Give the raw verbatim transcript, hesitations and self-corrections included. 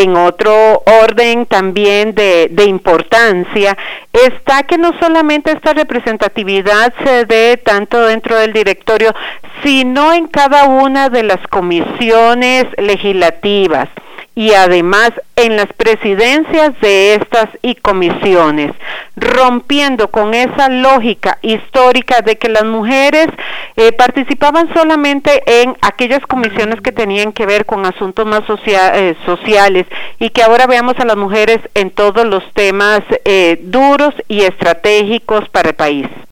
En otro orden también de, de importancia está que no solamente esta representatividad se dé tanto dentro del directorio, sino en cada una de las comisiones legislativas y además en las presidencias de estas y comisiones, rompiendo con esa lógica histórica de que las mujeres eh, participaban solamente en aquellas comisiones que tenían que ver con asuntos más socia eh, sociales, y que ahora veamos a las mujeres en todos los temas eh, duros y estratégicos para el país.